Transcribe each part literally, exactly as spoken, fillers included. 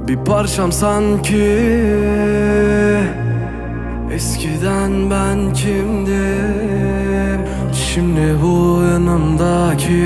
Bir parçam sanki. Eskiden ben kimdim, şimdi bu yanımdaki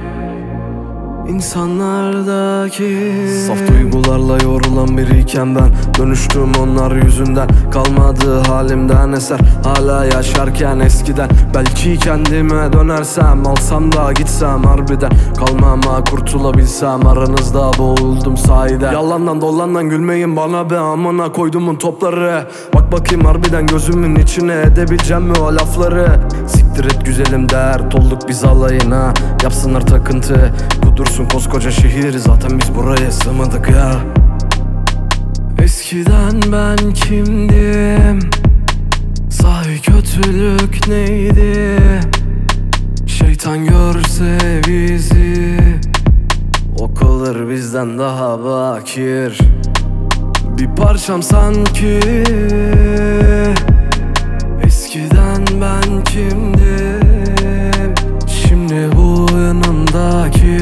İnsanlardaki saf duygularla yorulan biriyken ben dönüştüm onlar yüzünden. Kalmadı halimden eser hala yaşarken eskiden. Belki kendime dönersem, alsam da gitsem harbiden. Kalmama kurtulabilsem, aranızda boğuldum sahiden. Yalandan dolandan gülmeyin bana be, amına koydumun topları. Bak bakayım harbiden gözümün içine, edebileceğim mi o lafları? Siktir et güzelim, dert olduk biz alayına. Yapsınlar takıntı, kudursun koskoca şehir, zaten biz buraya sığmadık ya. Eskiden ben kimdim? Sahi kötülük neydi? Şeytan görse bizi, o kalır bizden daha bakir. Bir parçam sanki. Eskiden ben kimdim, şimdi bu yanımdaki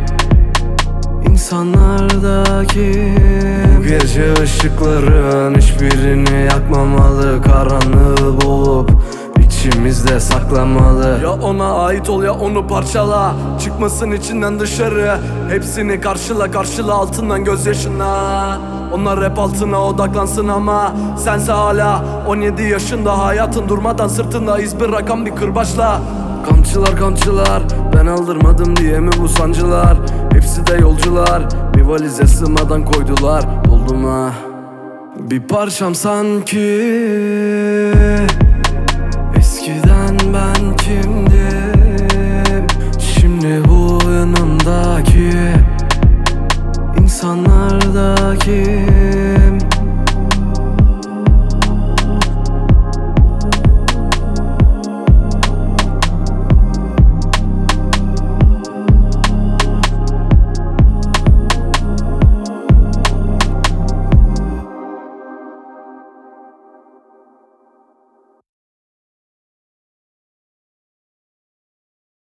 İnsanlardaki. Bu gece ışıkların hiçbirini yakmamalı, karanlığı boğup içimizde saklamalı. Ya ona ait ol ya onu parçala, çıkmasın içinden dışarı. Hepsini karşıla karşıla altından gözyaşına. Onlar rap altına odaklansın ama sense hala on yedi yaşında. Hayatın durmadan sırtında iz bırakan bir kırbaçla. Kamçılar kamçılar, ben aldırmadım diye mi bu sancılar? Hepsi de yolcular, bir valize sığmadan koydular. Doldum ha. Bir parçam sanki. Eskiden ben kimdim, şimdi bu yanımdaki İnsanlardaki